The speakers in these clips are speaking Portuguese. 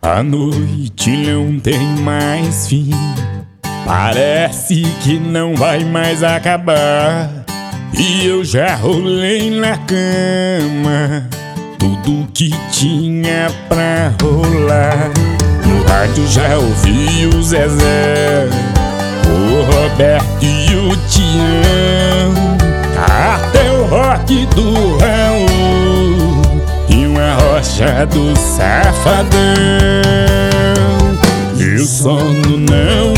A noite não tem mais fim, parece que não vai mais acabar. E eu já rolei na cama tudo que tinha pra rolar. No rádio já ouvi o Zezé, o Roberto e o Tião, até o rock do Raul e uma rocha do Safadão. E o sono não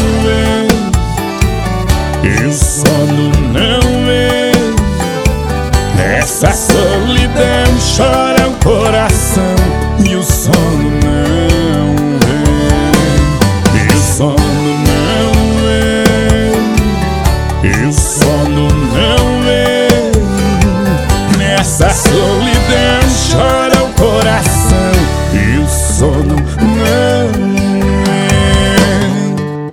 vem, e o sono não vem. Nessa solidão chora o coração e o sono não vem. E o sono não vem, e o sono não vem. Nessa solidão chora o coração e o sono não vem.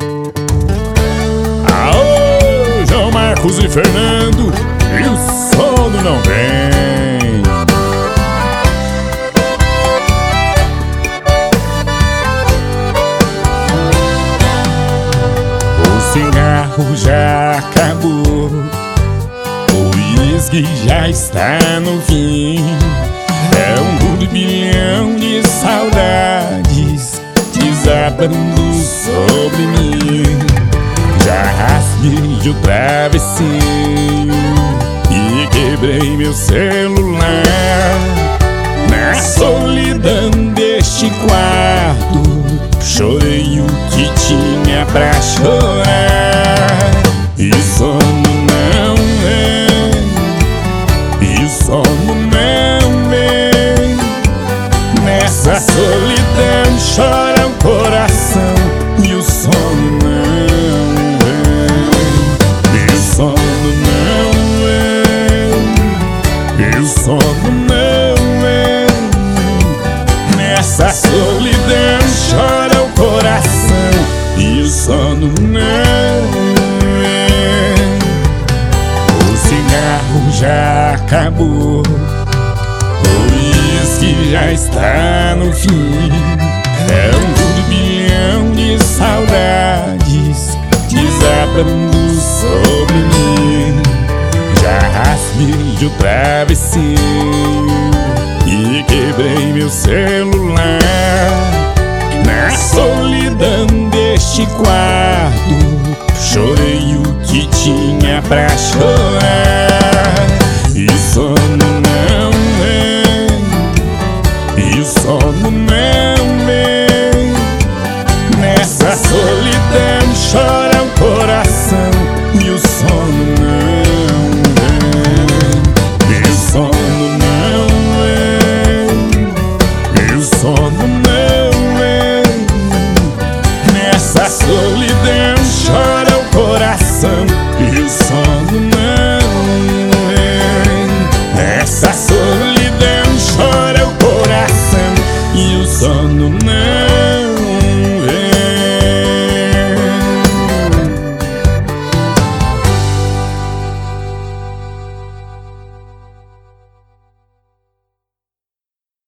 Aô, João Marcos e Fernando, e o sono não vem. O cigarro já acabou, o uísque já está no fim. É um turbilhão de saudades desabando sobre mim. Já rasguei o travesseiro e quebrei meu celular. Na solidão deste quarto chorei o que tinha pra chorar. E o sono não vem, e o sono não vem. Nessa solidão chora o coração e o sono não vem. E o sono não vem, e o sono não vem. Nessa solidão chora o coração e o sono não vem. O cigarro já acabou, o uísque já está no fim. É um turbilhão de saudades desabando sobre mim. Já rasguei o travesseiro e quebrei meu celular. Na solidão deste quarto chorei o que tinha pra chorar. E o sono não vem, e o sono não vem. Nessa solidão chora o coração e o sono não vem. E o sono não vem, e o sono não vem. Nessa solidão chora o coração e o sono não vem. Nessa solidão chora o coração e o sono não